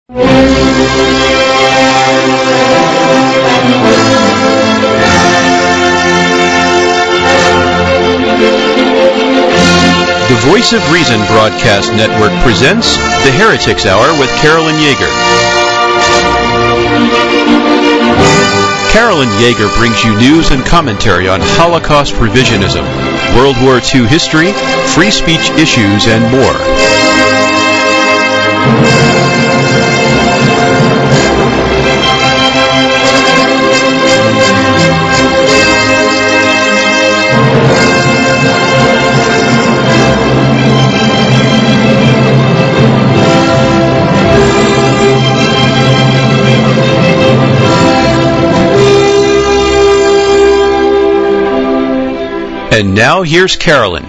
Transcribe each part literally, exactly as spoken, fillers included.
The Voice of Reason Broadcast Network presents The Heretics Hour with Carolyn Yeager. Carolyn Yeager brings you news and commentary on Holocaust revisionism, World War Two history, free speech issues, and more. And now here's Carolyn.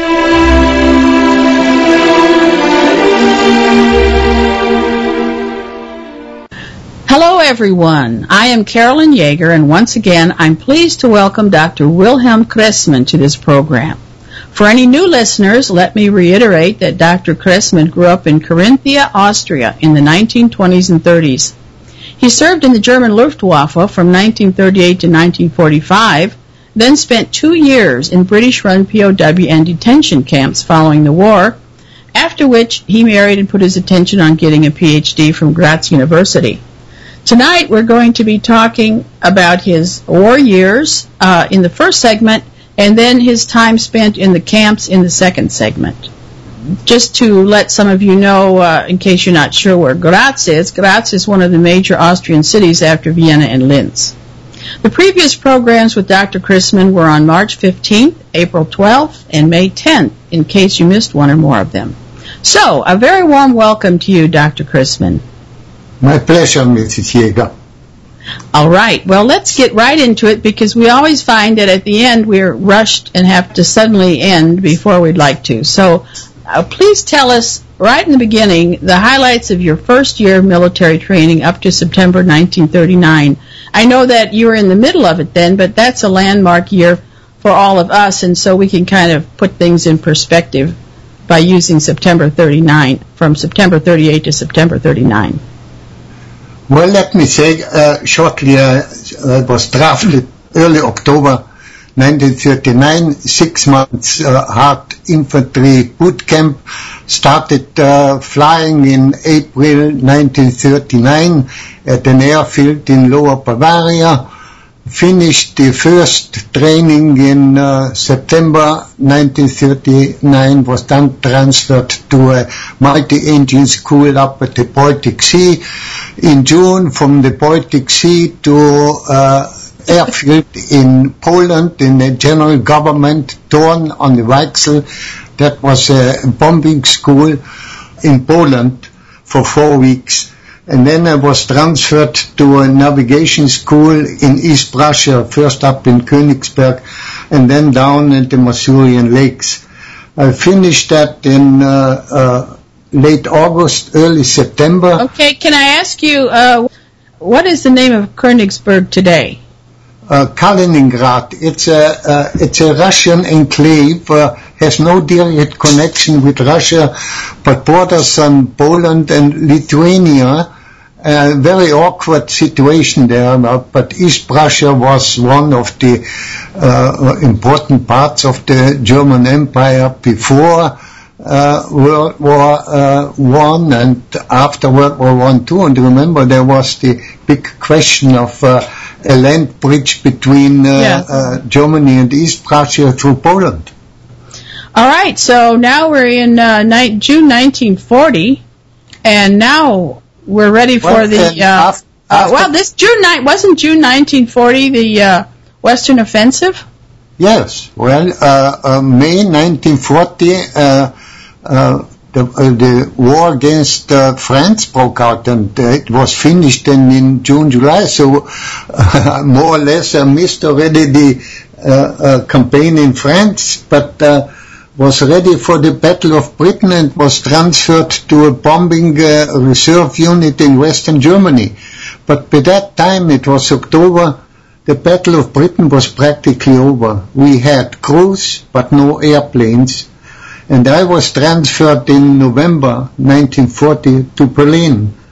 Hello everyone, I am Carolyn Yeager, and once again I'm pleased to welcome Doctor Wilhelm Kressmann to this program. For any new listeners, let me reiterate that Doctor Kressmann grew up in Carinthia, Austria in the nineteen twenties and thirties. He served in the German Luftwaffe from nineteen thirty-eight to nineteen forty-five, then spent two years in British-run P O W and detention camps following the war, after which he married and put his attention on getting a P H D from Graz University. Tonight we're going to be talking about his war years uh, in the first segment, and then his time spent in the camps in the second segment. Just to let some of you know, uh, in case you're not sure where Graz is, Graz is one of the major Austrian cities after Vienna and Linz. The previous programs with Doctor Kressmann were on March fifteenth, April twelfth, and May tenth, in case you missed one or more of them. So, a very warm welcome to you, Doctor Kressmann. My pleasure, Missus Yeager. All right. Well, let's get right into it, because we always find that at the end we're rushed and have to suddenly end before we'd like to. So, uh, please tell us, right in the beginning, the highlights of your first year of military training up to September nineteen thirty-nine. I know that you were in the middle of it then, but that's a landmark year for all of us, and so we can kind of put things in perspective by using September thirty-nine, from September thirty-eight to September thirty-nine. Well, let me say, uh, shortly, uh, I was drafted early October nineteen thirty-nine, six months uh, hard infantry boot camp, started uh, flying in April nineteen thirty-nine at an airfield in Lower Bavaria, finished the first training in uh, September nineteen thirty-nine, was then transferred to a multi-engine school up at the Baltic Sea. In June, from the Baltic Sea to uh, airfield in Poland, in the general government, Torn on the Weichsel. That was a bombing school in Poland for four weeks. And then I was transferred to a navigation school in East Prussia, first up in Königsberg, and then down at the Masurian Lakes. I finished that in uh, uh, late August, early September. Okay, can I ask you, uh, what is the name of Königsberg today? Uh, Kaliningrad. It's a uh, it's a Russian enclave. Uh, has no direct connection with Russia, but borders on Poland and Lithuania. A very awkward situation there, but East Prussia was one of the uh, important parts of the German Empire before uh, World War uh, One and after World War One too. And remember, there was the big question of uh, a land bridge between uh, yeah. uh, Germany and East Prussia through Poland. All right, so now we're in uh, ni- June nineteen forty, and now we're ready for well, the, uh, after, uh, well, this June ni- wasn't June nineteen forty the uh, Western Offensive? Yes, well, uh, uh, May nineteen forty, uh, uh, the, uh, the war against uh, France broke out, and uh, it was finished in, in June, July, so uh, more or less I missed already the uh, uh, campaign in France, but uh, was ready for the Battle of Britain and was transferred to a bombing uh, reserve unit in Western Germany. But by that time, it was October, the Battle of Britain was practically over. We had crews, but no airplanes. And I was transferred in November nineteen forty to Berlin.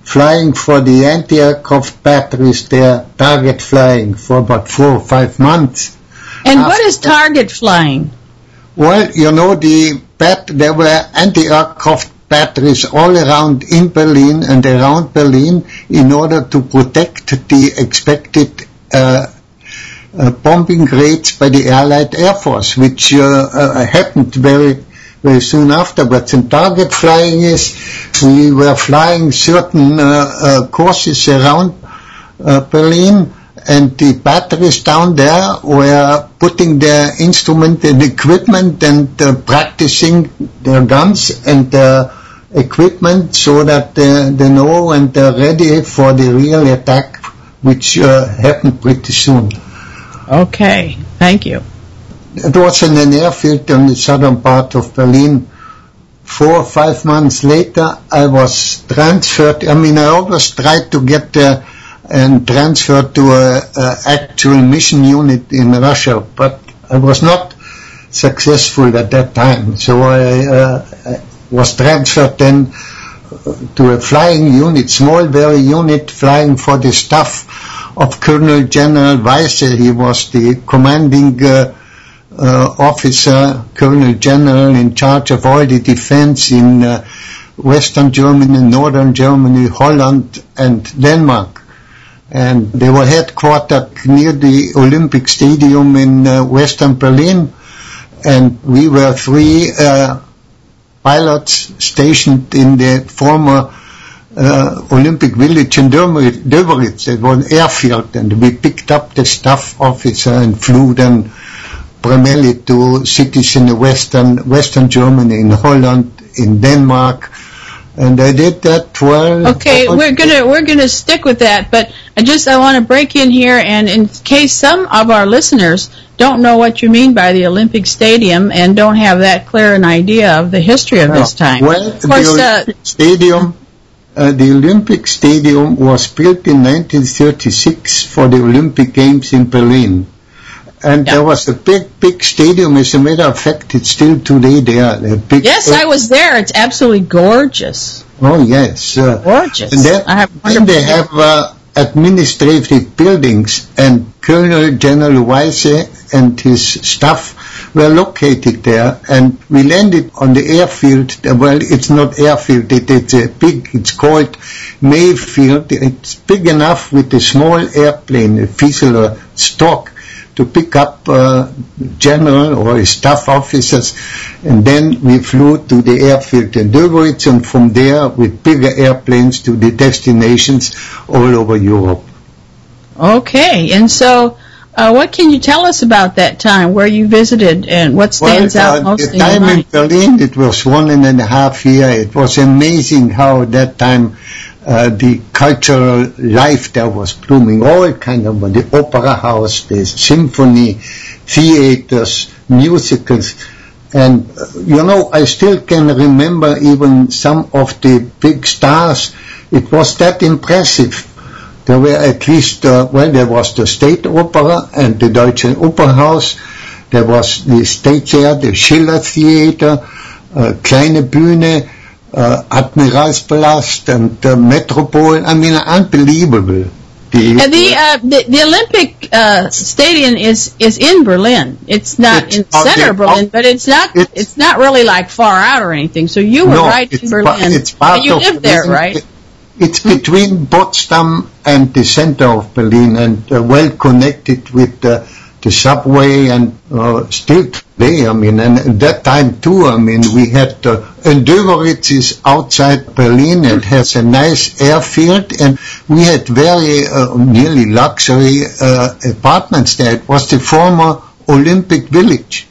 flying for the anti-aircraft batteries there, target flying for about four or five months. And what is target flying? Well, you know, the bat- there were anti-aircraft batteries all around in Berlin and around Berlin in order to protect the expected uh, uh, bombing raids by the Allied Air Force, which uh, uh, happened very very soon afterwards. And target flying is, we were flying certain uh, uh, courses around uh, Berlin, and the batteries down there were putting their instrument and equipment and uh, practicing their guns and their equipment so that uh, they know and they're ready for the real attack, which uh, happened pretty soon. Okay, thank you. It was in an airfield in the southern part of Berlin. Four or five months later, I was transferred. I mean, I always tried to get there and transferred to a, a actual mission unit in Russia, but I was not successful at that time. So I, uh, I was transferred then to a flying unit, small, very unit, flying for the staff of Colonel General Weisse. He was the commanding uh, Uh, officer, Colonel General in charge of all the defense in uh, Western Germany, Northern Germany, Holland and Denmark. And they were headquartered near the Olympic Stadium in uh, Western Berlin. And we were three uh, pilots stationed in the former uh, Olympic Village in Döberitz. It was an airfield, and we picked up the staff officer and flew them primarily to cities in the western western Germany, in Holland, in Denmark, and I did that well. Okay, we're gonna we're gonna stick with that, but I just I want to break in here, and in case some of our listeners don't know what you mean by the Olympic Stadium and don't have that clear an idea of the history of this time. Well, of course, the Olympic uh, Stadium, uh, the Olympic Stadium was built in nineteen thirty-six for the Olympic Games in Berlin. And yeah. There was a big, big stadium. As a matter of fact, it's still today there. A big yes, I was there. It's absolutely gorgeous. Oh, yes. Uh, gorgeous. And then, I have then they have uh, administrative buildings, and Colonel General Weisse and his staff were located there. And we landed on the airfield. Well, it's not airfield. It, it's a big, it's called Mayfield. It's big enough with a small airplane, a Fieseler Stork, to pick up uh, general or staff officers, and then we flew to the airfield in Döberitz, and from there with bigger airplanes to the destinations all over Europe. Okay, and so uh, what can you tell us about that time, where you visited, and what stands well, uh, out most the in your time mind? in Berlin, it was one and a half year. It was amazing how at that time Uh, the cultural life there was blooming, all kind of, the opera house, the symphony, theaters, musicals, and uh, you know, I still can remember even some of the big stars. It was that impressive. There were at least, uh, well, there was the State Opera and the Deutsche Opernhaus. There was the State Theater, the Schiller Theater, uh, Kleine Bühne, Uh, Admiralspalast and uh, Metropol. I mean, unbelievable. The, and the, uh, the the Olympic uh, Stadium is is in Berlin. It's not it's in center of Berlin, but it's not it's, it's not really like far out or anything. So you were no, right in it's Berlin. Pa- it's part and you of lived there, Berlin. right? It's between Potsdam and the center of Berlin, and uh, well connected with uh, the subway, and uh, still today, I mean, and at that time too, I mean, we had, uh, and Döberitz is outside Berlin. It has a nice airfield, and we had very, uh, nearly luxury uh, apartments there. It was the former Olympic Village.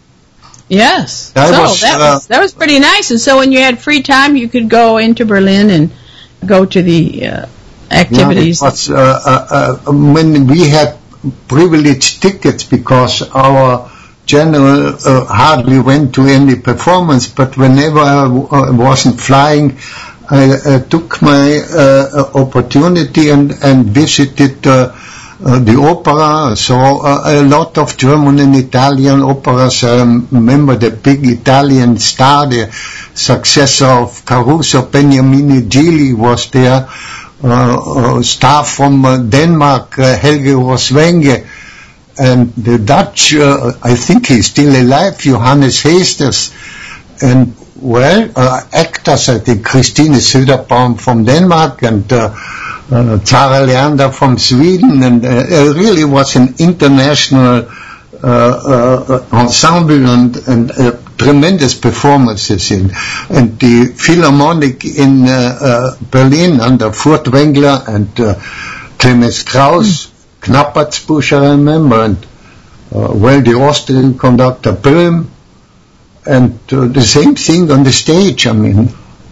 Yes. That so was, that uh, was that was pretty nice. And so when you had free time, you could go into Berlin and go to the uh, activities. Yeah, it was, uh, uh, uh, when we had privileged tickets, because our general uh, hardly went to any performance, but whenever I w- uh, wasn't flying, I uh, took my uh, opportunity and, and visited uh, uh, the opera. So uh, a lot of German and Italian operas. I remember the big Italian star, the successor of Caruso, Beniamino Gili was there. Uh, uh, star from uh, Denmark, uh, Helge Roswenge. And the Dutch, uh, I think he's still alive, Johannes Heesters. And, well, uh, actors, I think, Christine Söderbaum from Denmark and uh, uh, Zara Leander from Sweden. And uh, it really was an international uh, uh, ensemble and, and uh, tremendous performances in. And the Philharmonic in uh, uh, Berlin under Furtwängler and uh, Clemens Krauss. Mm. Knappertsbusch, I remember, and uh, well, the Austrian conductor Böhm, and uh, the same thing on the stage. I mean,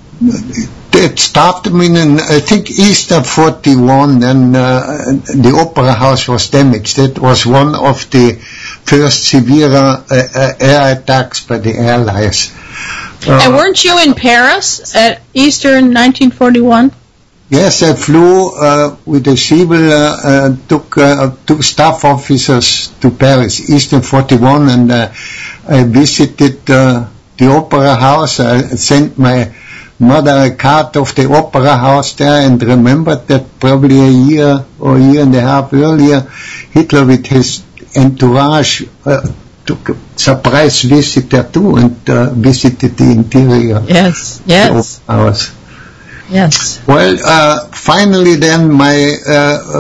it started, I mean, in, I think Easter forty-one, and uh, the opera house was damaged. That was one of the first severe uh, uh, air attacks by the Allies. Uh, and weren't you in Paris at Easter in nineteen forty-one? Yes, I flew uh, with the Schiebel, uh, uh, took uh, two staff officers to Paris, Easter forty-one, and uh, I visited uh, the opera house. I sent my mother a card of the opera house there and remembered that probably a year or a year and a half earlier, Hitler with his entourage uh, took a surprise visit there too and uh, visited the interior. Yes, yes. The opera house. Yes. Well, uh, finally then my uh,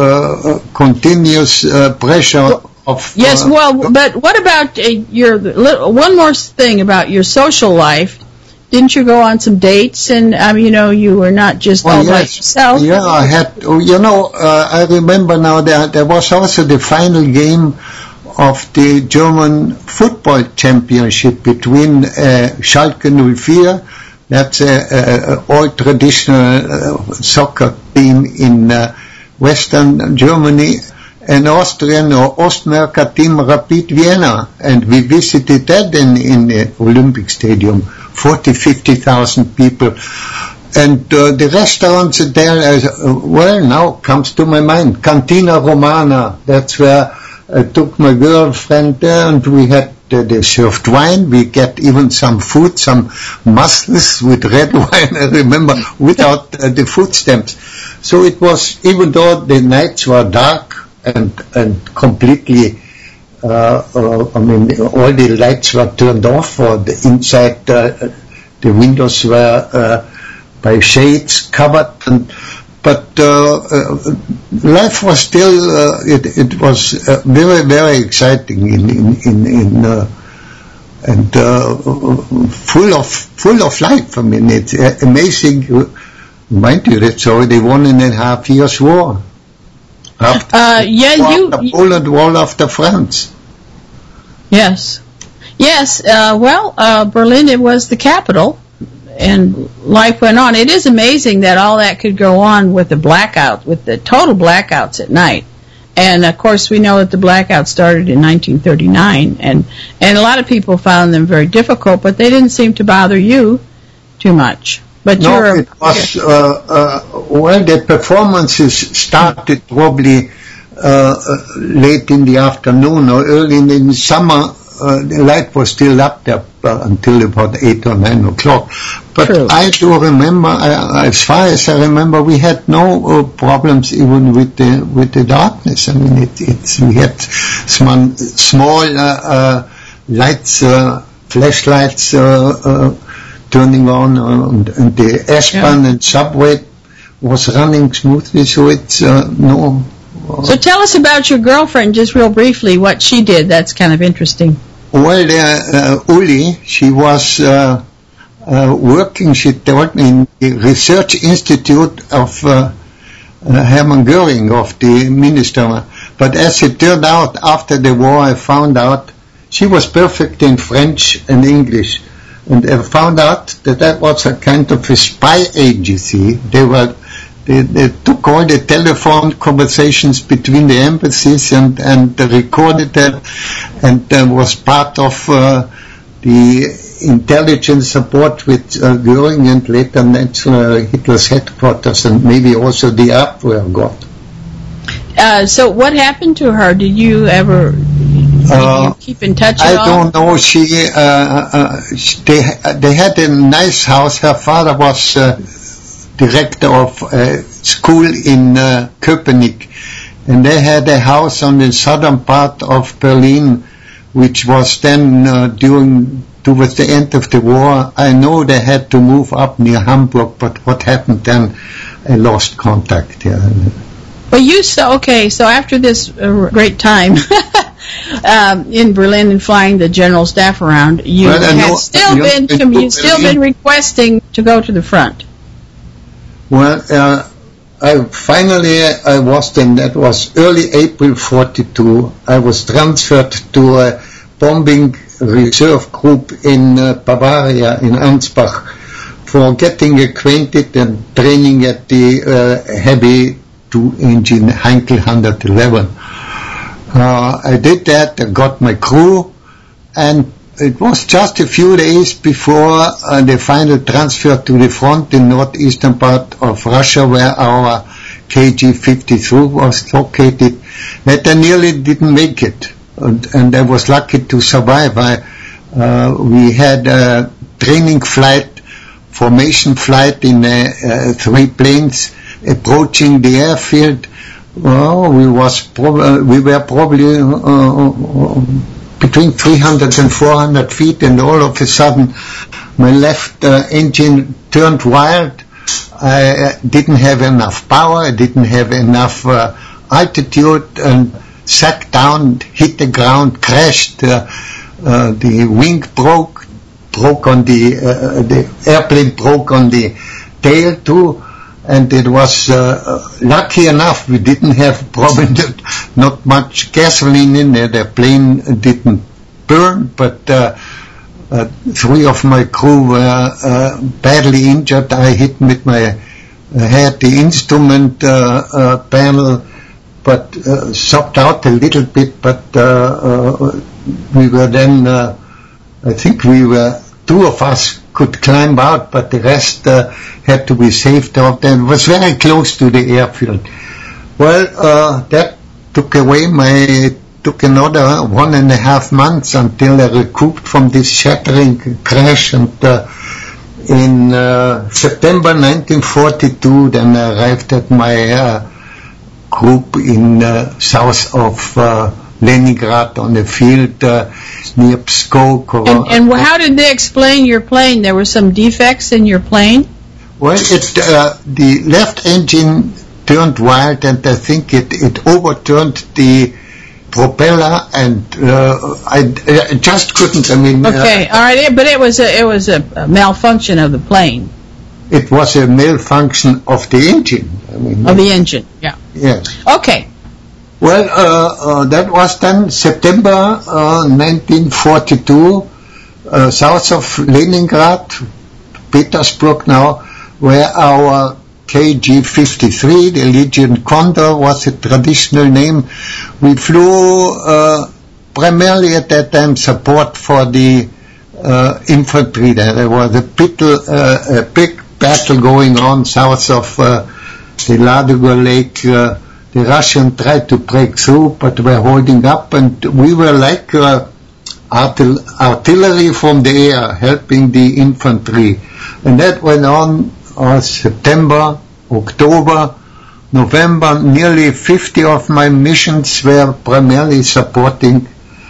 uh, continuous uh, pressure well, of... Yes, uh, well, but what about uh, your... One more thing about your social life. Didn't you go on some dates? And, um, you know, you were not just oh, all yes. by yourself. Yeah, I had... You know, uh, I remember now that there was also the final game of the German football championship between uh, Schalke oh four. That's a, a, a old traditional uh, soccer team in uh, Western Germany, an Austrian or Ostmärker team, Rapid Vienna, and we visited that in, in the Olympic Stadium, forty, fifty thousand people. And uh, the restaurants there, uh, well, now comes to my mind, Cantina Romana, that's where I took my girlfriend there and we had They, they served wine. We get even some food, some mussels with red wine, I remember, without uh, the food stamps. So it was, even though the nights were dark and, and completely, uh, uh, I mean, all the lights were turned off, or the inside, uh, the windows were uh, by shades covered, and but uh, uh, life was still, uh, it, it was uh, very, very exciting in, in, in, in uh, and uh, full of, full of life. I mean, it's uh, amazing. Mind you, it's already one and a half years war. After uh, yeah, you, after Poland, war after France. Yes. Yes, uh, well, uh, Berlin, it was the capital. And life went on. It is amazing that all that could go on with the blackout, with the total blackouts at night. And, of course, we know that the blackout started in nineteen thirty-nine. And, and a lot of people found them very difficult, but they didn't seem to bother you too much. But no, you're, it was, uh, uh, well, the performances started probably uh, late in the afternoon or early in the summer. Uh, the light was still up there uh, until about eight or nine o'clock. But True. I do remember, uh, as far as I remember, we had no uh, problems even with the with the darkness. I mean, it, it's we had small, small uh, uh, lights, uh, flashlights uh, uh, turning on, uh, and, and the S-Bahn yeah. and subway was running smoothly. So it's uh, no. Uh, so tell us about your girlfriend, just real briefly, what she did. That's kind of interesting. Well, uh, uh, Uli, she was uh, uh, working, she told me, in the research institute of uh, uh, Hermann Göring, of the minister. But as it turned out, after the war, I found out she was perfect in French and English. And I found out that that was a kind of a spy agency. They were They, they took all the telephone conversations between the embassies and, and recorded them, and uh, was part of uh, the intelligence support with uh, Göring and later uh, Hitler's headquarters, and maybe also the Abwehr got. Uh, so what happened to her? Did you ever did Uh, you keep in touch at I all? don't know. She, uh, uh, sh- they, they had a nice house. Her father was uh, director of a school in uh, Köpenick, and they had a house on the southern part of Berlin, which was then uh, during towards the end of the war. I know they had to move up near Hamburg, but what happened then? I lost contact. Yeah. Well, you so okay. So after this uh, great time um, in Berlin and flying the general staff around, you Well, I had know- still you know, been in commu- still Berlin- been requesting to go to the front. Well, uh, I finally I was then. That was early April forty-two. I was transferred to a bombing reserve group in uh, Bavaria in Ansbach for getting acquainted and training at the uh, heavy two-engine Heinkel one eleven. Uh, I did that. I got my crew, and it was just a few days before uh, the final transfer to the front in northeastern part of Russia, where our K G fifty-three was located, that I nearly didn't make it. And, and I was lucky to survive. I, uh, we had a training flight, formation flight in uh, uh, three planes approaching the airfield. Well, we was prob- we were probably uh, uh, between three hundred and four hundred feet, and all of a sudden my left uh, engine turned wild. I didn't have enough power, I didn't have enough uh, altitude, and sat down, hit the ground, crashed. Uh, uh, the wing broke, broke on the, uh, the airplane broke on the tail too. And it was uh, lucky enough we didn't have probably not, not much gasoline in there. The plane didn't burn, but uh, uh, three of my crew were uh, badly injured. I hit with my uh, head the instrument uh, uh, panel, but uh, sucked out a little bit. But uh, uh, we were then, uh, I think we were, two of us could climb out, but the rest uh, had to be saved out, and was very close to the airfield. Well, uh, that took away my, took another one and a half months until I recouped from this shattering crash, and uh, in uh, September nineteen forty-two, then I arrived at my uh, group in uh, south of uh, Leningrad on the field uh, near Pskov. And, and how did they explain your plane? There were some defects in your plane? Well, it, uh, the left engine turned wild, and I think it, it overturned the propeller, and uh, I, I just couldn't. I mean, Okay, uh, all right, but it was a, it was a malfunction of the plane, it was a malfunction of the engine. I mean, of the engine. Yeah. yes. Okay. Well, uh, uh, that was then September uh, nineteen forty-two, uh, south of Leningrad, Petersburg now, where our K G fifty-three, the Legion Condor, was a traditional name. We flew uh, primarily at that time support for the uh, infantry. There was a, battle, uh, a big battle going on south of uh, the Ladoga Lake. Uh, The Russians tried to break through, but were holding up, and we were like uh, artil- artillery from the air, helping the infantry. And that went on uh, September, October, November. Nearly fifty of my missions were primarily supporting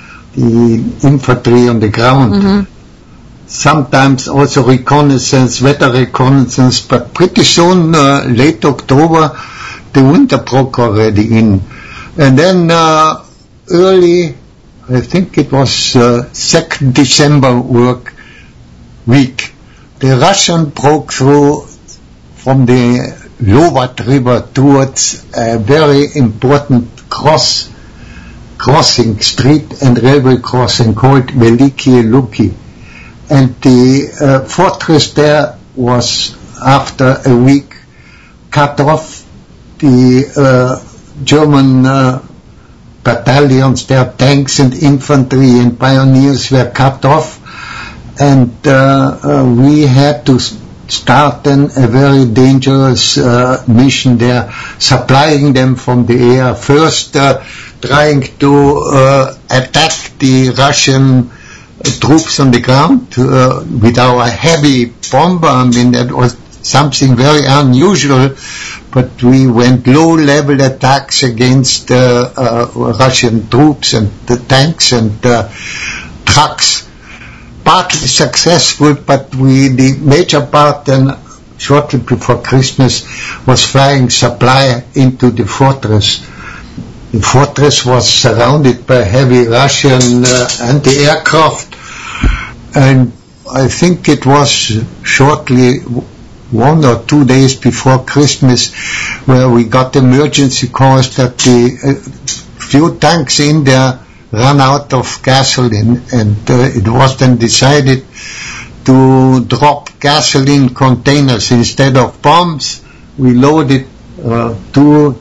the infantry on the ground. Mm-hmm. Sometimes also reconnaissance, weather reconnaissance, but pretty soon, uh, late October, the winter broke already in. And then uh, early, I think it was uh, second December work week, the Russian broke through from the Lovat River towards a very important cross, crossing, street and railway crossing called Velikie Luki. And the uh, fortress there was, after a week, cut off. The uh, German uh, battalions, their tanks and infantry and pioneers were cut off, and uh, uh, we had to starting a very dangerous uh, mission there, supplying them from the air, first uh, trying to uh, attack the Russian troops on the ground uh, with our heavy bomber. I mean, that was something very unusual, but we went low-level attacks against uh, uh, Russian troops and the tanks and uh, trucks. Partly successful, but we, the major part then, shortly before Christmas, was flying supply into the fortress. The fortress was surrounded by heavy Russian uh, anti-aircraft, and I think it was shortly one or two days before Christmas where we got emergency calls that the uh, few tanks in there ran out of gasoline, and uh, it was then decided to drop gasoline containers instead of bombs. We loaded uh, two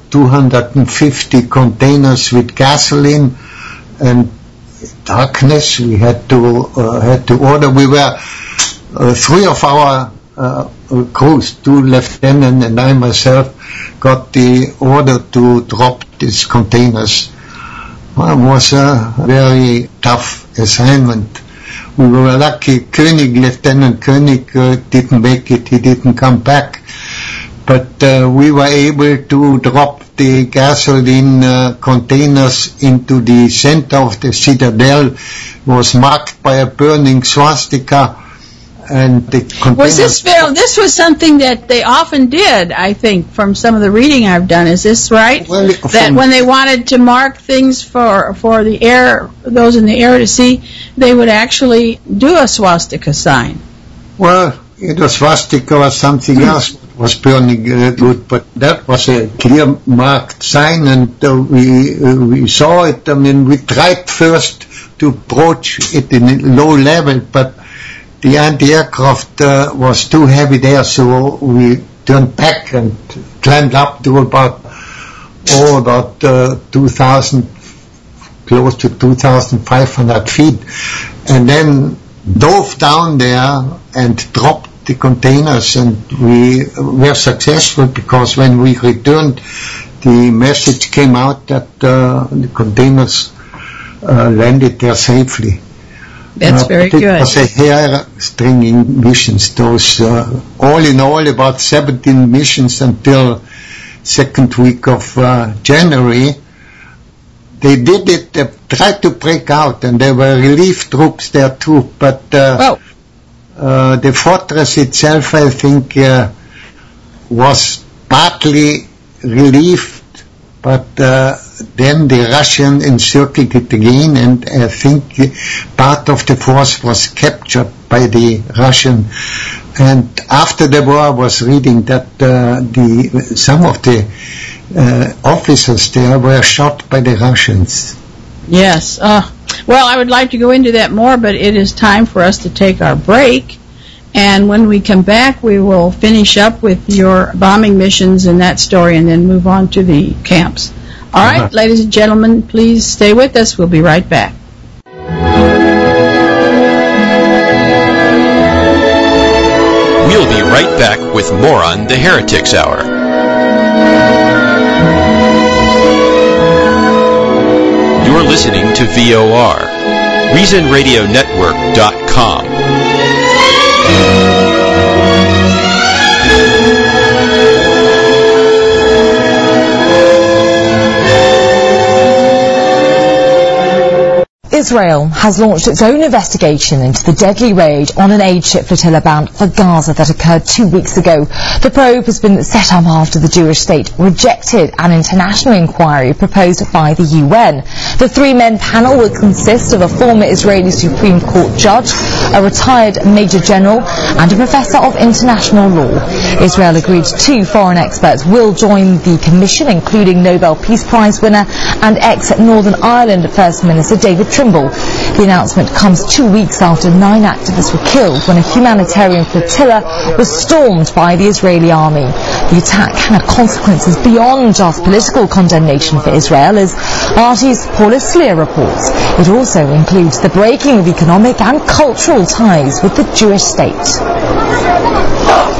250 containers with gasoline, and darkness we had to uh, had to order. We were uh, three of our uh, crews, two lieutenants and I myself, got the order to drop these containers. Well, it was a very tough assignment. We were lucky. König, Lieutenant König, uh, didn't make it. He didn't come back. But uh, we were able to drop the gasoline uh, containers into the center of the citadel. It was marked by a burning swastika. And the was this Phil, this was something that they often did, I think, from some of the reading I've done. Is this right? Well, that when they wanted to mark things for for the air, those in the air to see, they would actually do a swastika sign. Well, it was swastika or something else was burning uh, good, but that was a clear marked sign, and uh, we uh, we saw it. I mean, we tried first to approach it in low level, but the anti-aircraft uh, was too heavy there, so we turned back and climbed up to about, oh, about uh, two thousand, close to two thousand five hundred feet, and then dove down there and dropped the containers, and we were successful because when we returned, the message came out that uh, the containers uh, landed there safely. That's uh, very good. It was a hair-stringing missions. Those, uh, all in all, about seventeen missions until second week of uh, January. They did it. They tried to break out, and there were relief troops there too. But uh, oh. uh, the fortress itself, I think, uh, was partly relieved. But uh, then the Russian encircled it again, and I think part of the force was captured by the Russian. And after the war, I was reading that uh, the some of the uh, officers there were shot by the Russians. Yes. Uh, well, I would like to go into that more, but it is time for us to take our break. And when we come back, we will finish up with your bombing missions and that story, and then move on to the camps. All right, uh-huh. Ladies and gentlemen, please stay with us. We'll be right back. We'll be right back with more on the Heretics Hour. You're listening to V O R, Reason Radio Network dot com. Israel has launched its own investigation into the deadly raid on an aid ship flotilla bound for Gaza that occurred two weeks ago. The probe has been set up after the Jewish state rejected an international inquiry proposed by the U N. The three-men panel will consist of a former Israeli Supreme Court judge, a retired Major General, and a professor of international law. Israel agreed two foreign experts will join the commission, including Nobel Peace Prize winner and ex-Northern Ireland First Minister David Trimble. The announcement comes two weeks after nine activists were killed when a humanitarian flotilla was stormed by the Israeli army. The attack had consequences beyond just political condemnation for Israel, as artist Paula Slier reports. It also includes the breaking of economic and cultural ties with the Jewish state.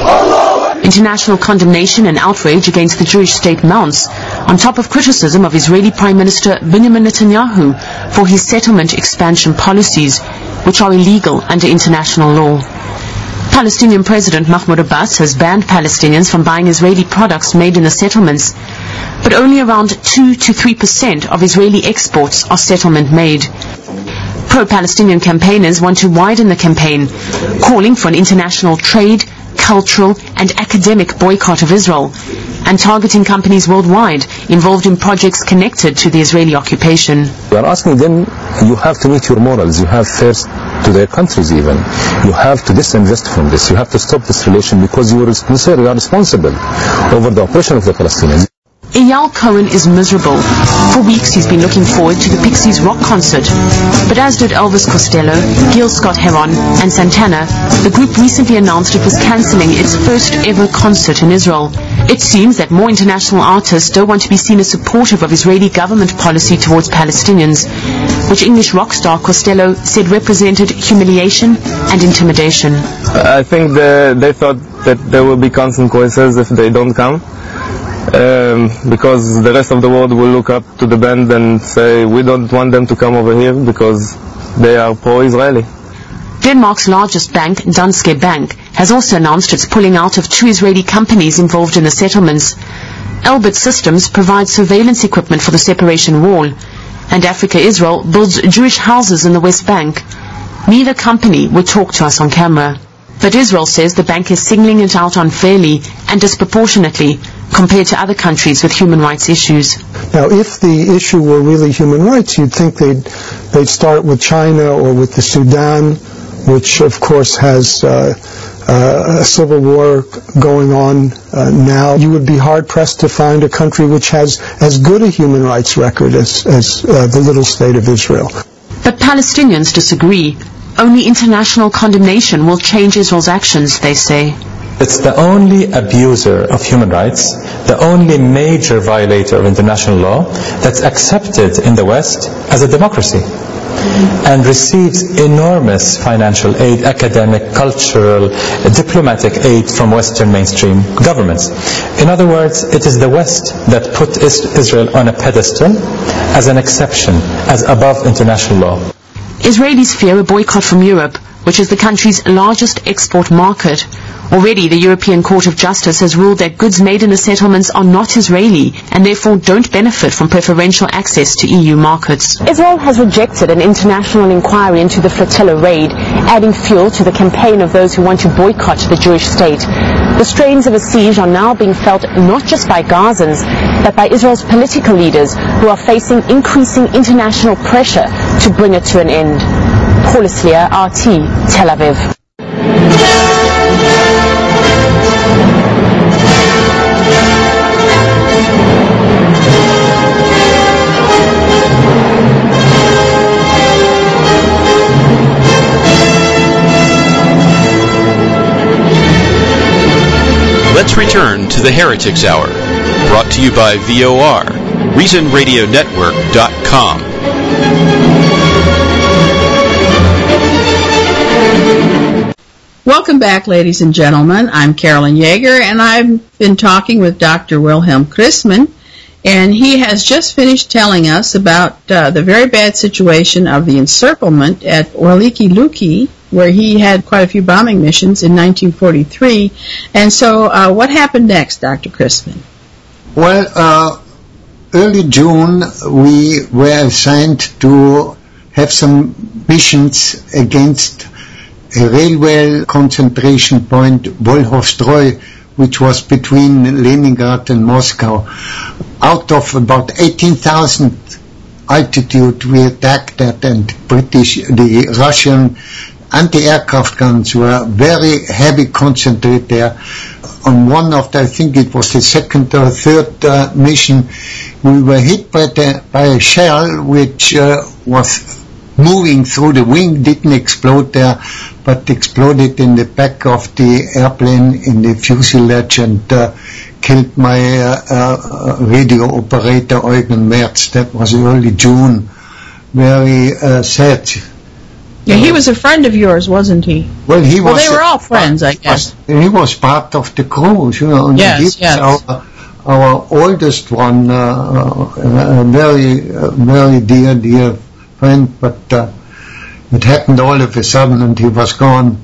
International condemnation and outrage against the Jewish state mounts, on top of criticism of Israeli Prime Minister Benjamin Netanyahu for his settlement expansion policies, which are illegal under international law. Palestinian President Mahmoud Abbas has banned Palestinians from buying Israeli products made in the settlements, but only around two to three percent of Israeli exports are settlement-made. Pro-Palestinian campaigners want to widen the campaign, calling for an international trade, cultural and academic boycott of Israel, and targeting companies worldwide involved in projects connected to the Israeli occupation. We are asking them, you have to meet your morals, you have first to their countries even. You have to disinvest from this, you have to stop this relation because you are responsible over the oppression of the Palestinians. Eyal Cohen is miserable. For weeks he's been looking forward to the Pixies rock concert. But as did Elvis Costello, Gil Scott-Heron and Santana, the group recently announced it was cancelling its first ever concert in Israel. It seems that more international artists don't want to be seen as supportive of Israeli government policy towards Palestinians, which English rock star Costello said represented humiliation and intimidation. I think the, they thought that there will be consequences if they don't come. Um, because the rest of the world will look up to the band and say we don't want them to come over here because they are pro-Israeli. Denmark's largest bank, Danske Bank, has also announced it's pulling out of two Israeli companies involved in the settlements. Elbit Systems provides surveillance equipment for the separation wall, and Africa Israel builds Jewish houses in the West Bank. Neither company would talk to us on camera. But Israel says the bank is singling it out unfairly and disproportionately compared to other countries with human rights issues. Now, if the issue were really human rights, you'd think they'd, they'd start with China or with the Sudan, which of course has uh, uh, a civil war going on uh, now. You would be hard-pressed to find a country which has as good a human rights record as, as uh, the little state of Israel. But Palestinians disagree. Only international condemnation will change Israel's actions, they say. It's the only abuser of human rights, the only major violator of international law that's accepted in the West as a democracy and receives enormous financial aid, academic, cultural, diplomatic aid from Western mainstream governments. In other words, it is the West that put Israel on a pedestal as an exception, as above international law. Israelis fear a boycott from Europe, which is the country's largest export market. Already, the European Court of Justice has ruled that goods made in the settlements are not Israeli and therefore don't benefit from preferential access to E U markets. Israel has rejected an international inquiry into the flotilla raid, adding fuel to the campaign of those who want to boycott the Jewish state. The strains of a siege are now being felt not just by Gazans, but by Israel's political leaders who are facing increasing international pressure to bring it to an end. Paula Slier, R T, Tel Aviv. Let's return to the Heretics Hour, brought to you by V O R, Reason Radio Network dot com. Welcome back, ladies and gentlemen. I'm Carolyn Yeager, and I've been talking with Doctor Wilhelm Chrisman, and he has just finished telling us about uh, the very bad situation of the encirclement at Weliki Luki, where he had quite a few bombing missions in nineteen forty-three. And so uh, what happened next, Doctor Chrisman? Well, uh, early June, we were assigned to have some missions against a railway concentration point, Wolhov-Stroi, which was between Leningrad and Moscow. Out of about eighteen thousand altitude, we attacked that, and British, the Russian anti-aircraft guns were very heavy concentrated there. On one of the, I think it was the second or third uh, mission, we were hit by, the, by a shell which uh, was moving through the wing, didn't explode there, but exploded in the back of the airplane in the fuselage and uh, killed my uh, uh, radio operator Eugen Merz. That was early June. Very uh, sad Yeah, he was a friend of yours, wasn't he? Well, he well, was. Well, they were all friends, I guess. He was part of the crew, you know. And yes, he was yes. Our, our oldest one, uh, a very, uh, very dear, dear friend, but uh, it happened all of a sudden and he was gone.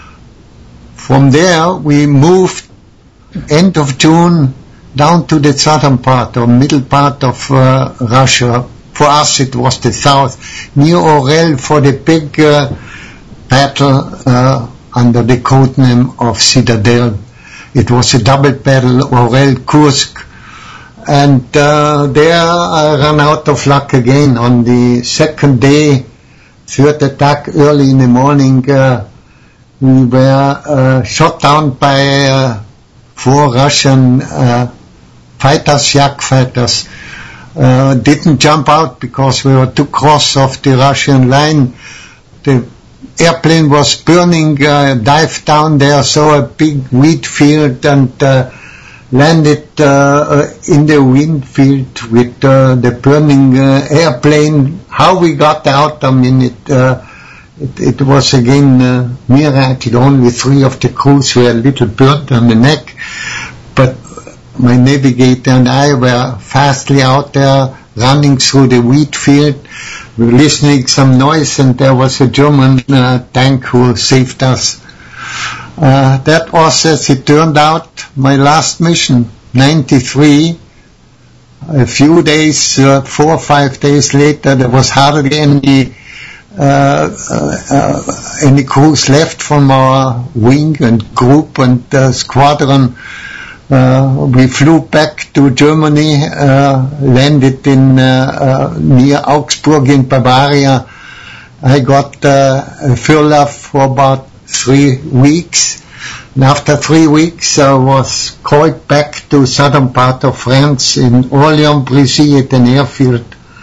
From there, we moved end of June down to the southern part or middle part of uh, Russia. For us, it was the south, near Orel for the big uh, battle uh, under the code name of Citadel. It was a double battle, Orel-Kursk. And uh, there I ran out of luck again. On the second day, third attack, early in the morning, uh, we were uh, shot down by uh, four Russian uh, fighters, Yak fighters. Uh, didn't jump out because we were too cross off the Russian line. The airplane was burning, uh, dived down there, saw a big wheat field and uh, landed uh, in the wind field with uh, the burning uh, airplane. How we got out, I mean, it, uh, it, it was again uh, miracle. Only three of the crews were a little burnt on the neck, but my navigator and I were fastly out there, running through the wheat field. We were listening some noise, and there was a German uh, tank who saved us. Uh, that was, as it turned out, my last mission, ninety-three. A few days, uh, four or five days later, there was hardly any uh, uh, any crews left from our wing and group and uh, squadron. Uh, we flew back to Germany, uh, landed in uh, uh, near Augsburg in Bavaria. I got uh, a furlough for about three weeks. And after three weeks, I was called back to southern part of France in Orléans-Brisy at an airfield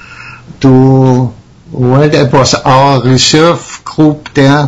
to, well, that was our reserve group there,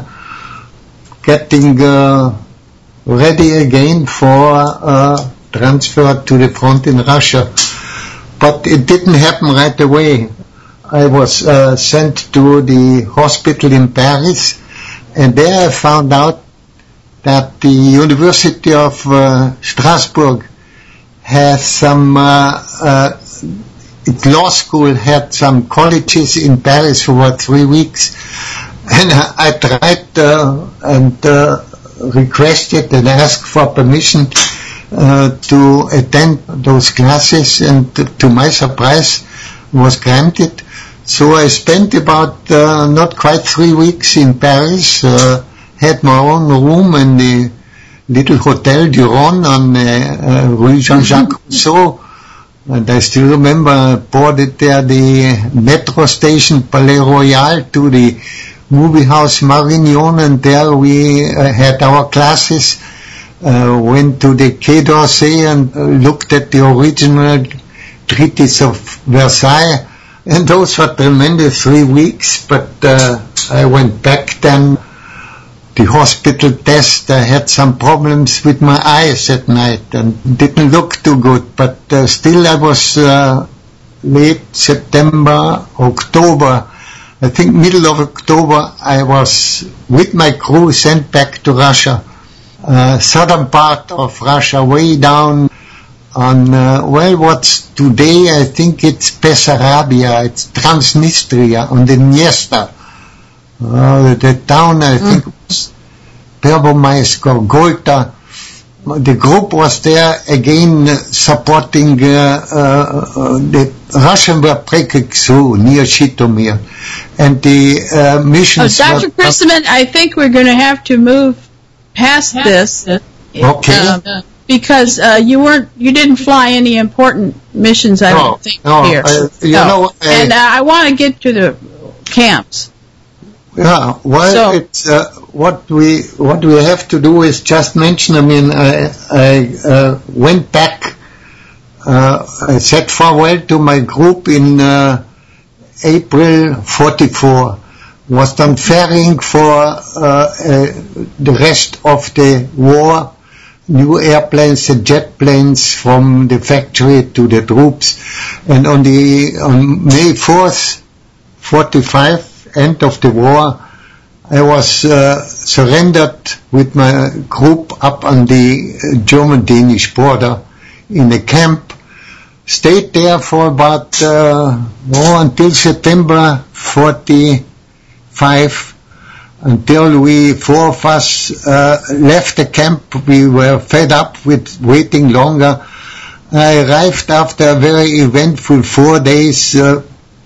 getting uh, ready again for uh, transfer to the front in Russia. But it didn't happen right away. I was uh, sent to the hospital in Paris, and there I found out that the University of uh, Strasbourg has some, uh, uh, its law school had some colleges in Paris for about three weeks, and I, I tried uh, and uh, requested and asked for permission uh, to attend those classes, and to, to my surprise was granted. So I spent about uh, not quite three weeks in Paris, uh, had my own room in the little Hotel du Rhône on uh, uh, Rue Jean-Jacques Rousseau, and I still remember I boarded there the metro station Palais Royal to the movie house Marignon, and there we uh, had our classes, uh, went to the Quai d'Orsay and uh, looked at the original treaties of Versailles, and those were tremendous three weeks, but uh, I went back then. The hospital test, I had some problems with my eyes at night and didn't look too good, but uh, still I was uh, late September, October, I think middle of October, I was with my crew sent back to Russia, uh, southern part of Russia, way down on, uh, well, what's today, I think it's Bessarabia, it's Transnistria, on the Dniester. Uh, the town, I mm. think, was Pervomaisk or Golta. The group was there again uh, supporting uh, uh, the Russian were breaking through near Zhytomyr, and the uh, missions. Oh, Doctor Christman, I think we're going to have to move past this. Okay. Uh, because uh, you weren't, you didn't fly any important missions, I no, don't think no, here. Uh, you no. know, uh, and uh, I want to get to the camps. Yeah, well, so, it's uh, what we what we have to do is just mention. I mean, I I uh, went back. Uh, I said farewell to my group in uh, April forty-four. Was done ferrying for uh, uh, the rest of the war. New airplanes and jet planes from the factory to the troops, and on the on May fourth, forty-five. End of the war, I was uh, surrendered with my group up on the German-Danish border in a camp. Stayed there for about, uh, oh, until September forty-five, until we, four of us, uh, left the camp. We were fed up with waiting longer. I arrived after a very eventful four days uh,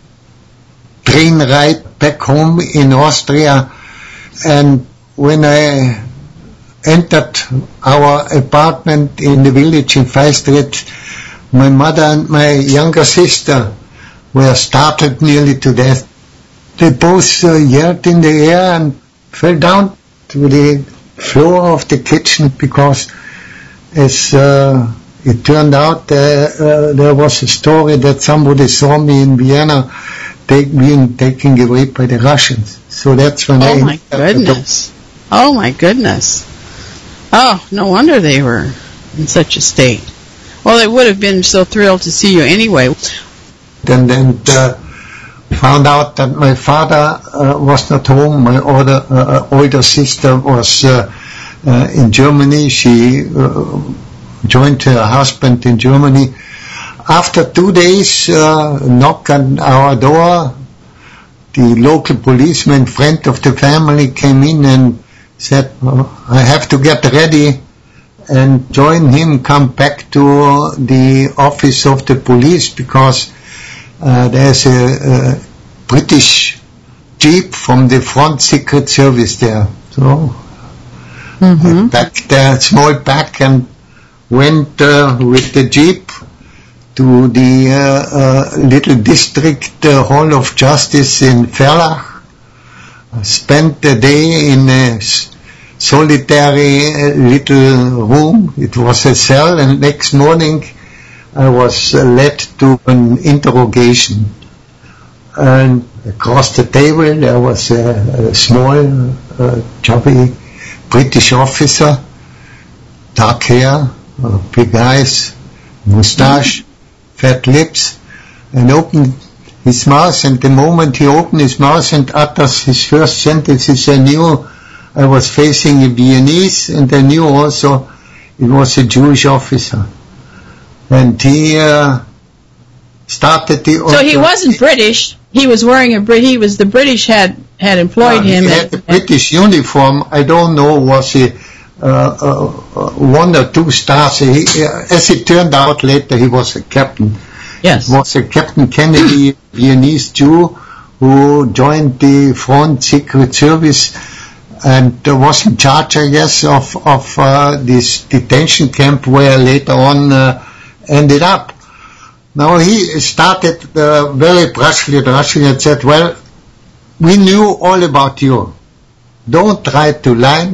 train ride back home in Austria. And when I entered our apartment in the village in Feistritz, my mother and my younger sister were startled nearly to death. They both uh, yelled in the air and fell down to the floor of the kitchen because, as uh, it turned out, uh, uh, there was a story that somebody saw me in Vienna take, being taken away by the Russians. So that's when oh I... Oh my goodness. Oh my goodness. Oh, no wonder they were in such a state. Well, they would have been so thrilled to see you anyway. And then uh, found out that my father uh, was not home. My older, uh, older sister was uh, uh, in Germany. She uh, joined her husband in Germany. After two days, uh, knock on our door. The local policeman, friend of the family, came in and said, oh, I have to get ready and join him, come back to the office of the police because uh, there's a, a British jeep from the front Secret Service there. So mm-hmm. I packed the small pack and went uh, with the jeep to the uh, uh, little district uh, hall of justice in Verlach. I spent the day in a solitary uh, little room. It was a cell, and next morning I was uh, led to an interrogation. And across the table there was a, a small, uh, chubby British officer, dark hair, uh, big eyes, moustache, fat lips, and opened his mouth, and the moment he opened his mouth and utters his first sentences, I knew I was facing a Viennese, and I knew also it was a Jewish officer. And he uh, started the... So he wasn't British, he was wearing a Brit. He was the British had, had employed uh, him. He had a British uniform. I don't know, was he uh, uh, one or two stars. He, uh, as it turned out later, he was a captain. Yes. Was a Captain Kennedy, Viennese Jew, who joined the Front Secret Service and uh, was in charge, I guess, of, of uh, this detention camp where later on uh, ended up. Now he started uh, very brusquely, brusquely and said, well, we knew all about you. Don't try to lie.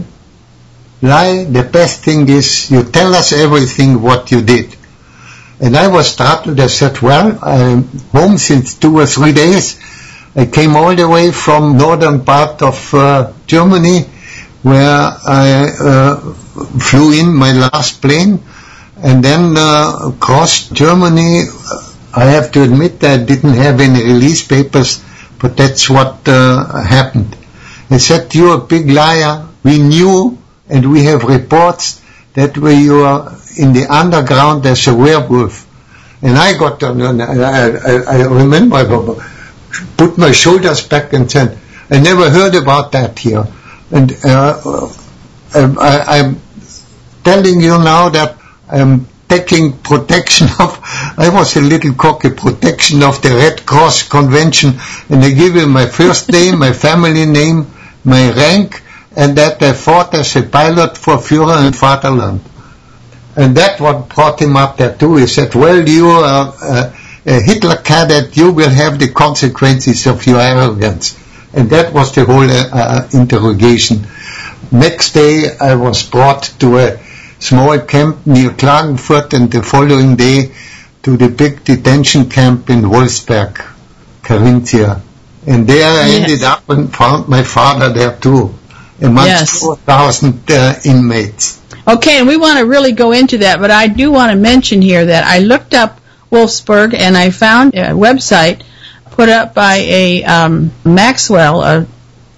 Lie. The best thing is you tell us everything what you did. And I was startled. I said, well, I'm home since two or three days. I came all the way from northern part of uh, Germany, where I uh, flew in my last plane, and then uh, crossed Germany. I have to admit that I didn't have any release papers, but that's what uh, happened. I said, you're a big liar. We knew, and we have reports that where you are in the underground as a werewolf. And I got, I, I, I remember, I put my shoulders back and said, I never heard about that here. And uh, I, I'm telling you now that I'm taking protection of, I was a little cocky, protection of the Red Cross Convention, and I give you my first name, my family name, my rank, and that I fought as a pilot for Führer and Vaterland. And that what brought him up there too. He said, well, you are uh, a Hitler cadet, you will have the consequences of your arrogance. And that was the whole uh, uh, interrogation. Next day I was brought to a small camp near Klagenfurt, and the following day to the big detention camp in Wolfsberg, Carinthia. And there I yes. ended up and found my father there too, amongst yes. four thousand uh, inmates. Okay, and we want to really go into that, but I do want to mention here that I looked up Wolfsburg and I found a website put up by a um, Maxwell, a,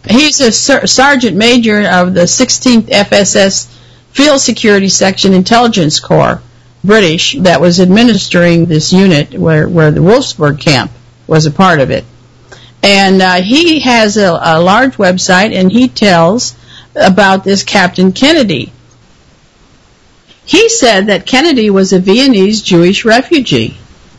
He's a ser- sergeant major of the sixteenth F S S Field Security Section Intelligence Corps, British, that was administering this unit where, where the Wolfsburg camp was a part of it. And uh, he has a, a large website, and he tells about this Captain Kennedy. He said that Kennedy was a Viennese Jewish refugee.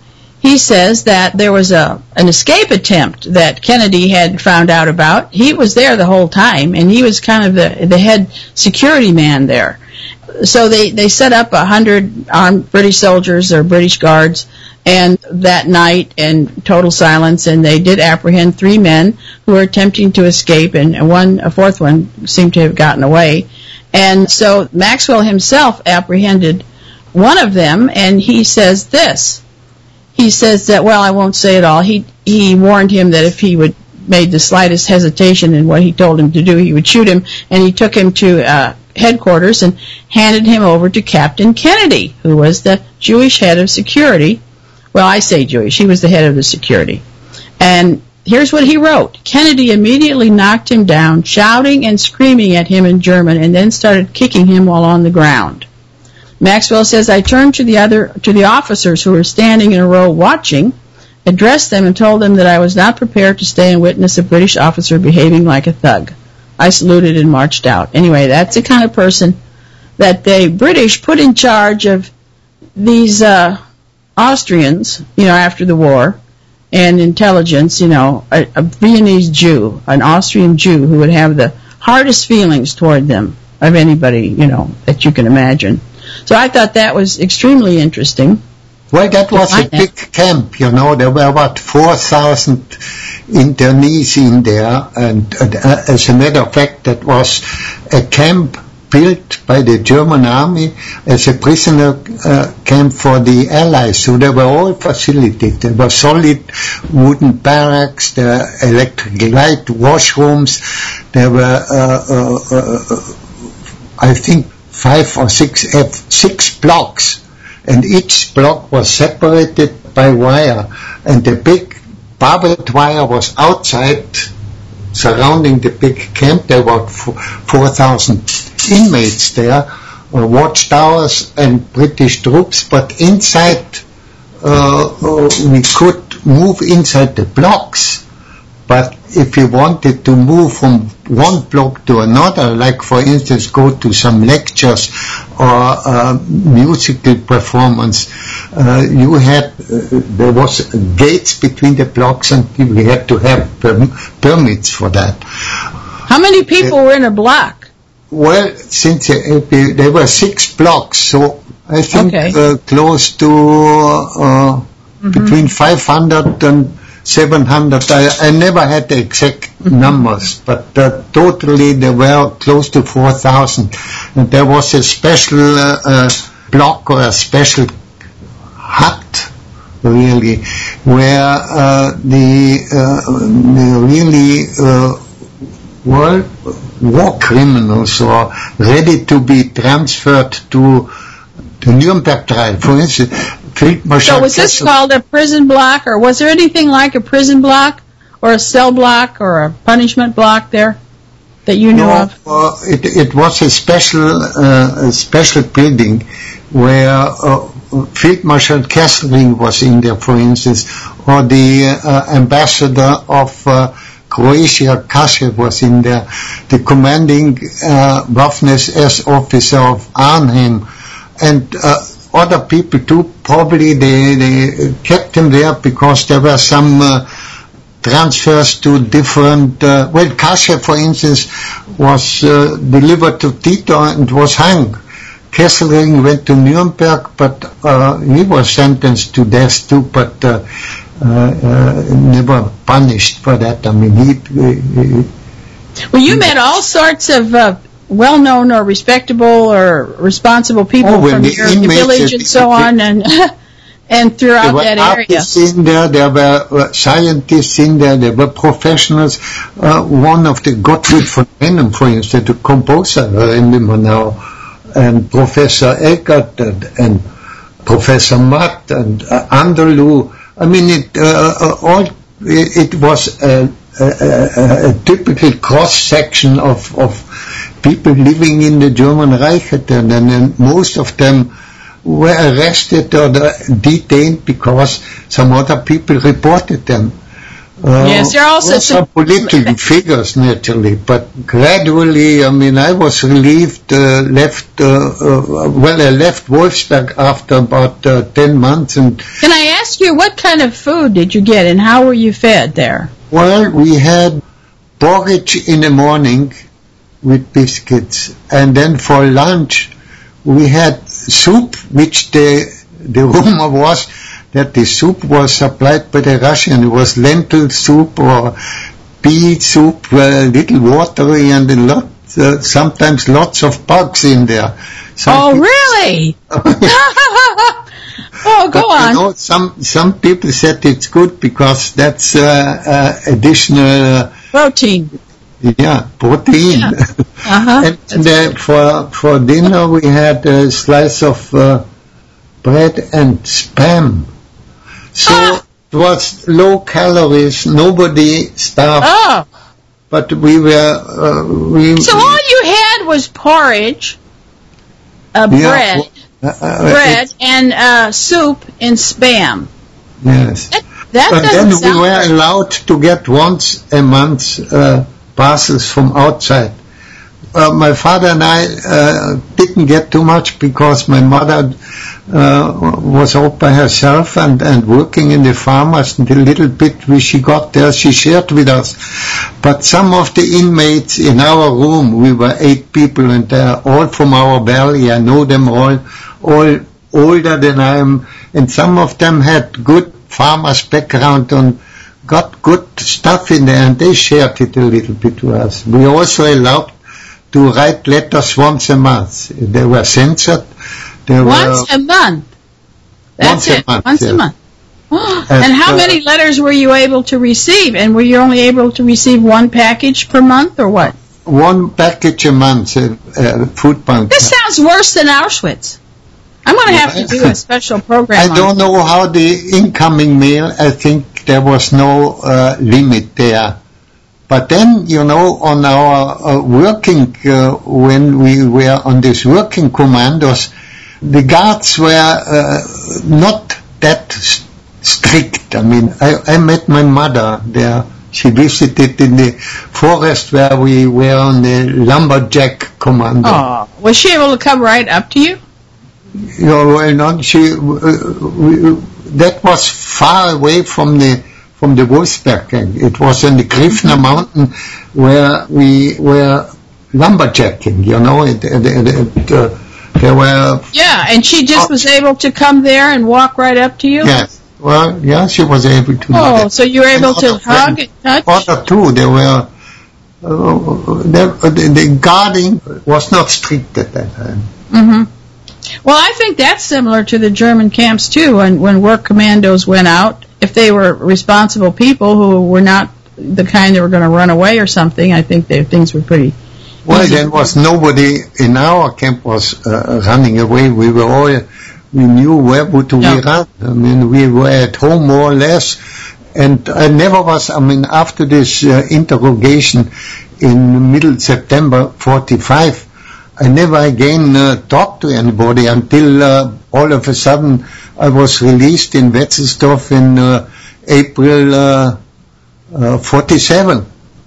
He says that there was a an escape attempt that Kennedy had found out about. He was there the whole time, and he was kind of the, the head security man there. So they, they set up a hundred armed British soldiers or British guards, and that night, in total silence, and they did apprehend three men who were attempting to escape, and one, a fourth one seemed to have gotten away. And so Maxwell himself apprehended one of them, and he says this. He says that, well, I won't say it all. He he warned him that if he would made the slightest hesitation in what he told him to do, he would shoot him, and he took him to uh, headquarters and handed him over to Captain Kennedy, who was the Jewish head of security. Well, I say Jewish. He was the head of the security. And here's what he wrote. Kennedy immediately knocked him down, shouting and screaming at him in German, and then started kicking him while on the ground. Maxwell says, I turned to the other, to the officers who were standing in a row watching, addressed them and told them that I was not prepared to stay and witness a British officer behaving like a thug. I saluted and marched out. Anyway, that's the kind of person that the British put in charge of these uh, Austrians, you know, after the war, and intelligence, you know, a, a Viennese Jew, an Austrian Jew who would have the hardest feelings toward them of anybody, you know, that you can imagine. So I thought that was extremely interesting. Well, that was a big camp, you know. There were about four thousand internees in there, and uh, as a matter of fact, that was a camp built by the German army as a prisoner uh, camp for the Allies. So they were all facilities. There were solid wooden barracks, there were electric light, washrooms. There were, uh, uh, uh, I think, five or six, uh, six blocks. And each block was separated by wire. And the big barbed wire was outside, surrounding the big camp. There were four thousand inmates there, uh, watchtowers and British troops, but inside uh, uh, we could move inside the blocks. But if you wanted to move from one block to another, like for instance go to some lectures or uh, musical performance, uh, you had, uh, there was gates between the blocks and you had to have per- permits for that. How many people uh, were in a block? Well, since uh, there were six blocks, so I think okay. uh, close to uh, mm-hmm. between five hundred and seven hundred. I, I never had the exact mm-hmm. numbers, but uh, totally there were close to four thousand. And there was a special uh, uh, block or a special hut, really, where uh, the, uh, the really uh, well, war criminals or ready to be transferred to the Nuremberg trial. For instance, Field Marshal So was this Kessel, called a prison block, or was there anything like a prison block or a cell block or a punishment block there that you knew no, of? Uh, it, it was a special, uh, a special building where uh, Field Marshal Kesselring was in there, for instance, or the uh, ambassador of uh, Croatia, Kashev, was in there, the commanding uh, Waffen-S S officer of Arnhem, and uh, other people too. Probably they, they kept him there because there were some uh, transfers to different, uh, well, Kashev, for instance, was uh, delivered to Tito and was hung. Kesselring went to Nuremberg, but uh, he was sentenced to death too, but uh, uh, uh, never punished for that. I mean, he... he well, you met all sorts of uh, well-known or respectable or responsible people oh, from your village and so on, and and throughout that area. There were artists in there, there were uh, scientists in there, there were professionals. Uh, one of the Gottfried von Einem, for instance, the composer, I remember now, and Professor Eckert and, and Professor Matt and uh, Anderloo. I mean, it uh, uh, all it, it was a a, a, a typical cross-section of, of people living in the German Reich, and, and most of them were arrested or detained because some other people reported them. Uh, yes, there are also some political figures, naturally, but gradually, I mean, I was relieved, uh, left, uh, uh, well, I left Wolfsberg after about uh, ten months. And can I ask you, what kind of food did you get, and how were you fed there? Well, we had porridge in the morning with biscuits, and then for lunch we had soup, which the the rumor was that the soup was supplied by the Russian. It was lentil soup or pea soup, a little watery, and a lot, uh, sometimes lots of bugs in there. Some oh, people, really? Oh, go but, on. You know, some some people said it's good because that's uh, uh, additional uh, protein. Yeah, protein. Yeah. Uh-huh. And uh, for for dinner we had a slice of uh, bread and spam. So ah. It was low calories. Nobody starved. Oh. But we were. Uh, we, so all you had was porridge, uh, yeah, bread, uh, uh, bread, and uh, soup and spam. Yes. That, that but doesn't then sound we were right. allowed to get once a month uh, parcels from outside. Uh, my father and I uh, didn't get too much because my mother uh, was out by herself and, and working in the farmers, and the little bit which she got there she shared with us. But some of the inmates in our room, we were eight people, and they're all from our valley. I know them all, all older than I am, and some of them had good farmers background and got good stuff in there, and they shared it a little bit to us. We also allowed to write letters once a month. They were censored. They once were, a month? That's once it, a month, once yeah. a month. and, and how uh, many letters were you able to receive? And were you only able to receive one package per month, or what? One package a month, uh, uh, food bank. This sounds worse than Auschwitz. I'm going to have to do a special program I on don't know how the incoming mail, I think there was no uh, limit there. But then, you know, on our uh, working, uh, when we were on these working commandos, the guards were uh, not that st- strict. I mean, I, I met my mother there. She visited in the forest where we were on the lumberjack commando. Oh, was she able to come right up to you? You know, well, not she. Uh, we, that was far away from the from the Wolfsberg gang. It was in the Grifner Mountain where we were lumberjacking. You know, it, it, it, it, uh, there were. Yeah, and she just was able to come there and walk right up to you. Yes. Well, yeah, she was able to. Oh, do that. so you were able And to other hug friends, and touch? Other two, they were. Uh, they, the, the guarding was not strict at that time. Mm-hmm. Well, I think that's similar to the German camps, too, when, when work commandos went out. If they were responsible people who were not the kind that were going to run away or something, I think they, things were pretty Well, easy. there was nobody in our camp was uh, running away. We were all, we knew where would we Yeah. run. I mean, we were at home more or less. And I never was, I mean, after this uh, interrogation in middle September forty-five, I never again uh, talked to anybody until uh, all of a sudden I was released in Wetzelsdorf in uh, April uh, uh, forty-seven.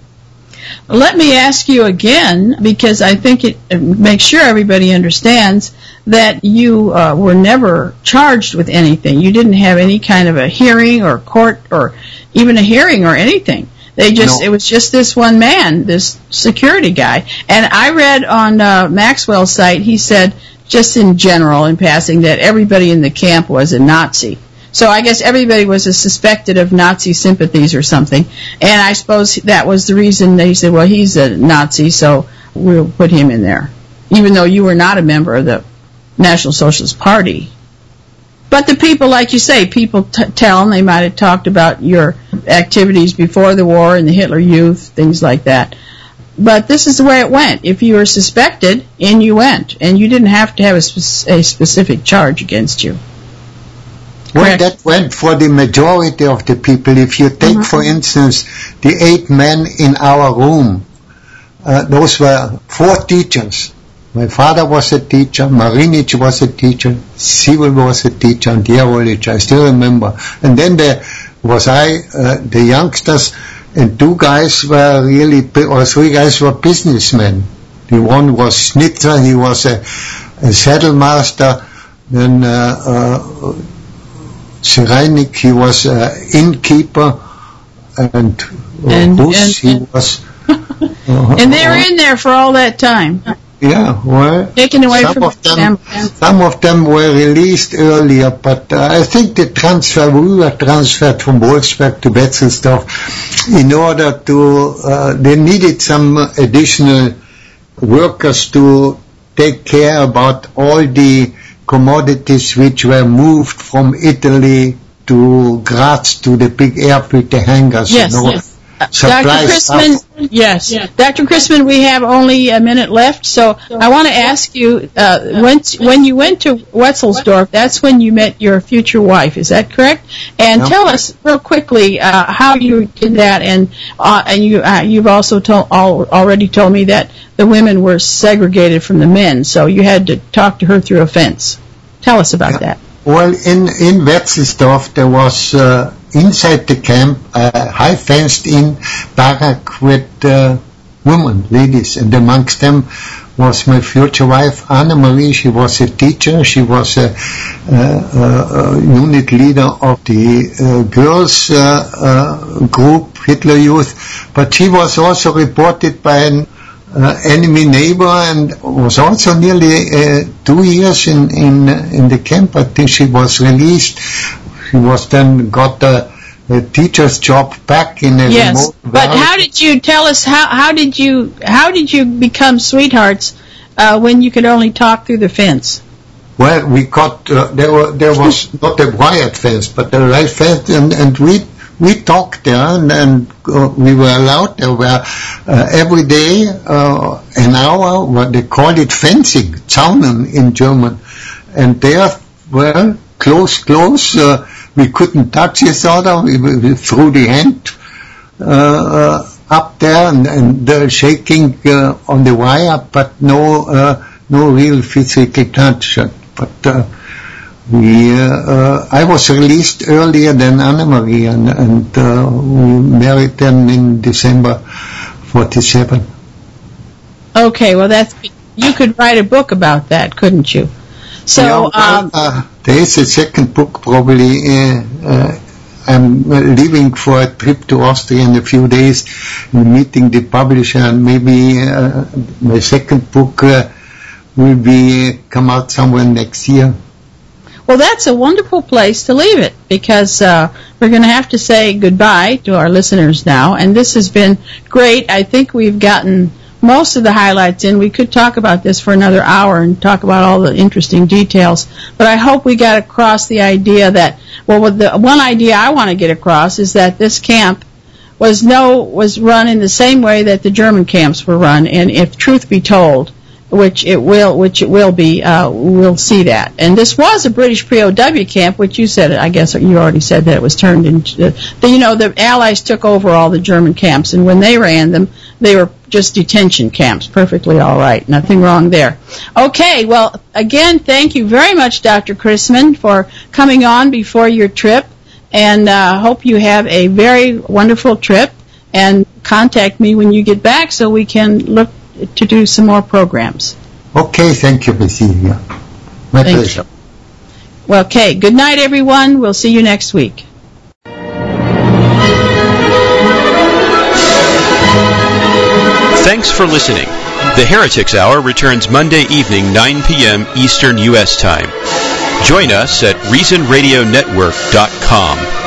Let me ask you again, because I think it, it makes sure everybody understands that you uh, were never charged with anything. You didn't have any kind of a hearing or court or even a hearing or anything. They just, No. it was just this one man, this security guy. And I read on uh, Maxwell's site, he said, just in general, in passing, that everybody in the camp was a Nazi. So I guess everybody was suspected of Nazi sympathies or something. And I suppose that was the reason they said, well, he's a Nazi, so we'll put him in there. Even though you were not a member of the National Socialist Party. But the people, like you say, people t- tell them, they might have talked about your activities before the war and the Hitler Youth, things like that. But this is the way it went. If you were suspected, in you went. And you didn't have to have a, spe- a specific charge against you. Well, that went for the majority of the people. If you take, mm-hmm. for instance, the eight men in our room, uh, those were four teachers. My father was a teacher, Marinic was a teacher, Sivel was a teacher, and Jerolic, I still remember. And then there was I, uh, the youngsters, and two guys were really, or three guys were businessmen. The one was Schnitzer, he was a, a saddle master, then uh, uh, Sereinik, he was an innkeeper, and, uh, and Hus, he and, was... Uh, and they were in there for all that time. Yeah, well, taken away some from of them, them. Some of them were released earlier, but uh, I think the transfer, we were transferred from Wolfsberg to Wetzelsdorf in order to, uh, they needed some additional workers to take care about all the commodities which were moved from Italy to Graz, to the big airfield, the hangars. Yes, you know, yes. Doctor Chrisman, yes. yes. Doctor Chrisman, we have only a minute left, so I want to ask you, uh, when, when you went to Wetzelsdorf, that's when you met your future wife, is that correct? And yep. Tell us real quickly uh, how you did that, and uh, and you, uh, you've also told, all, already told me that the women were segregated from the men, so you had to talk to her through a fence. Tell us about yeah. that. Well, in, in Wetzelsdorf, there was... Uh, inside the camp, a high fenced-in barrack with uh, women, ladies, and amongst them was my future wife, Anna Marie. She was a teacher. She was a, a, a unit leader of the uh, girls' uh, uh, group, Hitler Youth, but she was also reported by an uh, enemy neighbor and was also nearly uh, two years in, in, in the camp. I think she was released. He was then got a, a teacher's job back in a yes, remote valley. But how did you tell us how how did you how did you become sweethearts uh, when you could only talk through the fence? Well, we got uh, there were there was not a wired fence, but a light fence, and, and we we talked there, and, and uh, we were allowed. There were uh, every day uh, an hour. What they called it fencing, Zaunen in German, and there were close, close. Uh, We couldn't touch each other. We, we threw the hand uh, uh, up there and, and uh, shaking uh, on the wire, but no, uh, no real physical touch. But uh, we, uh, uh, I was released earlier than Anna Marie, and, and uh, we married them in December forty-seven. Okay, well, that's you could write a book about that, couldn't you? So. Yeah, well, um, uh, there is a second book probably. Uh, uh, I'm leaving for a trip to Austria in a few days, meeting the publisher, and maybe uh, my second book uh, will be come out somewhere next year. Well, that's a wonderful place to leave it, because uh, we're going to have to say goodbye to our listeners now, and this has been great. I think we've gotten most of the highlights in. We could talk about this for another hour and talk about all the interesting details, but I hope we got across the idea that, well, with the one idea I want to get across is that this camp was no was run in the same way that the German camps were run, and if truth be told, which it will, which it will be, uh, we'll see that. And this was a British P O W camp, which you said, I guess you already said that it was turned into, the, you know, the Allies took over all the German camps, and when they ran them, they were just detention camps, perfectly all right, nothing wrong there. Okay, well, again, thank you very much, Doctor Chrisman, for coming on before your trip, and uh, hope you have a very wonderful trip, and contact me when you get back so we can look to do some more programs. Okay, thank you, Miz Sylvia. My thank pleasure. You. Well, okay, good night, everyone. We'll see you next week. Thanks for listening. The Heretics Hour returns Monday evening, nine p.m. Eastern U S time. Join us at reason radio network dot com.